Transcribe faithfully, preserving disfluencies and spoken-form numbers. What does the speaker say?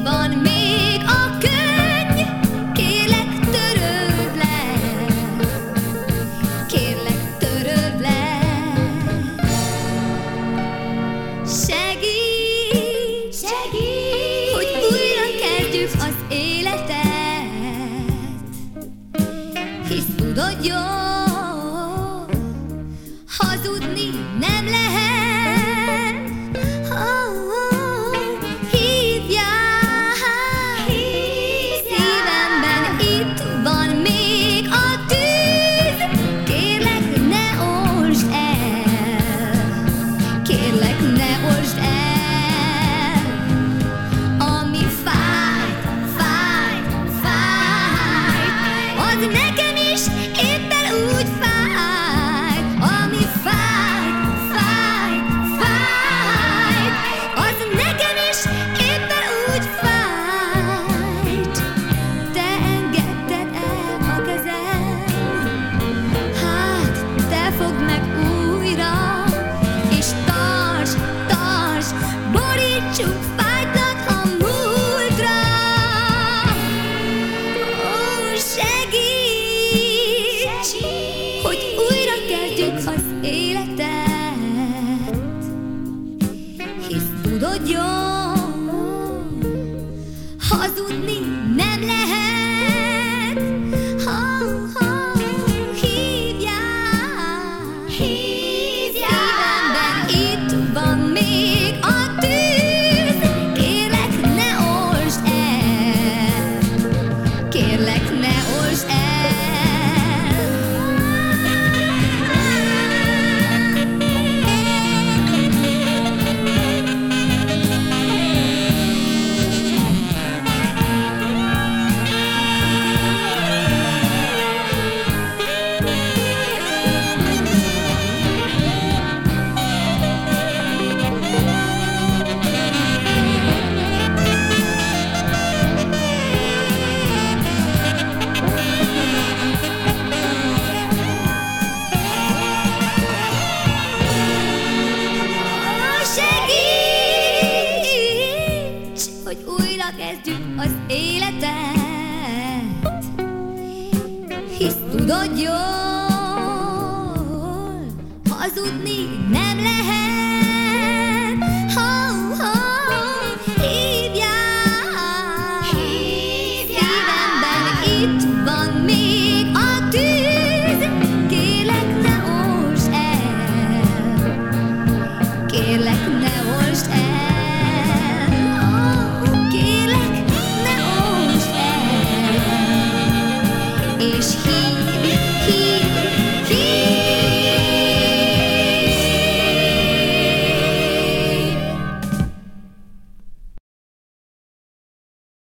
van még a könny, kérlek töröld le, kérlek töröld le. Segíts, segíts, hogy újra kezdjük az életet, hisz tudod jól, hazudni nem lehet. Oh, oh, hívjál, szívemben itt van még a tűz, kérlek ne olvasd el, kérlek ne olvasd el. Ami fáj, fáj, fáj, az nekem is éppen úgy fáj. Ami fáj, fáj, fáj, az nekem is éppen úgy fájt. Te engedted el a kezem, hát te fogd meg újra, és tarts, tarts, borítsuk fájtlat a múltra. Ó, segíts, hogy újra kezdjük az életet, hisz tudod jól, hazudni nem lehet. Oh, oh, hívjál, szívemben itt van még a tűz, kérlek ne olvasd el, kérlek ne olvasd el. Segíts, hogy újra kezdjük az életet, hisz tudod jól, hazudni nem lehet. Oh, oh, hívjál, szívemben itt van még a tűz, kérlek ne olvasd el, kérlek ne olvasd el. Oh, kérlek ne olvasd el, és hívjál.